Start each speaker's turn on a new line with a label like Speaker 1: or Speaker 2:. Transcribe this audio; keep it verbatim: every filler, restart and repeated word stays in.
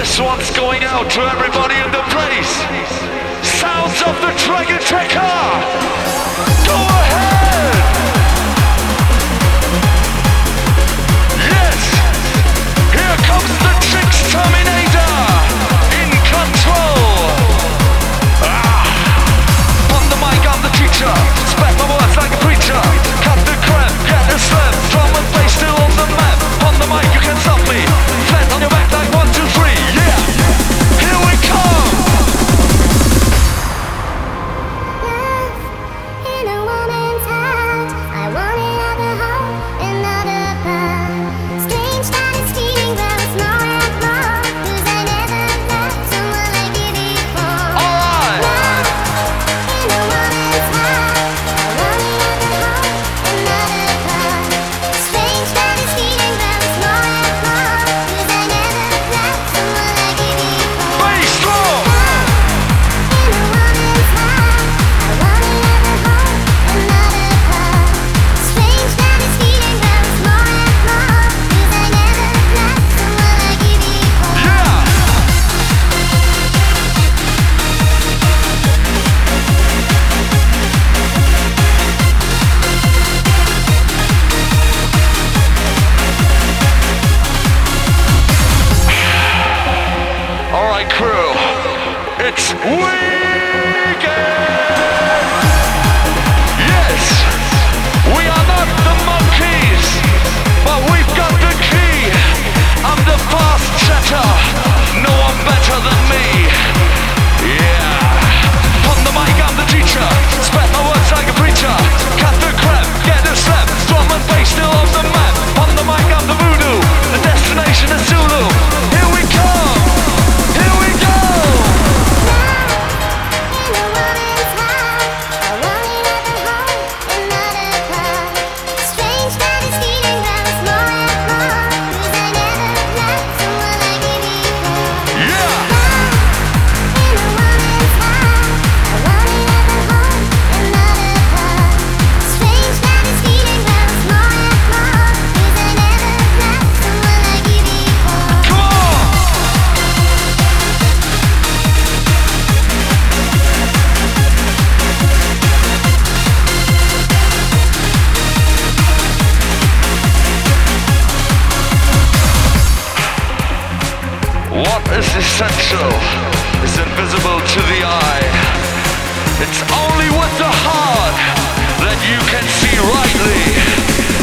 Speaker 1: This one's going out to everybody in the place. Sounds of the Dragon Checker. Go ahead. Yes. Here comes the Tricks Terminator. In control. Ah. On the mic, I'm the teacher. Spread my words like a preacher. Cut the crap, get the slam. Drum and bass still on the map. On the mic, you can't stop me. Flat on your back like one, two, three. Yeah. Here we come. It's weekend! Yes! We are not the monkeys, but we've got the key. I'm the fast chatter, no one better than me. Yeah! On the mic, I'm the teacher. Spread my words like a preacher. Cut the crap, get the slap. Drum and bass still on the map. On the mic, I'm the voodoo. The destination is Zulu. Here we come! Here we go! What is essential is invisible to the eye. It's only with the heart that you can see rightly.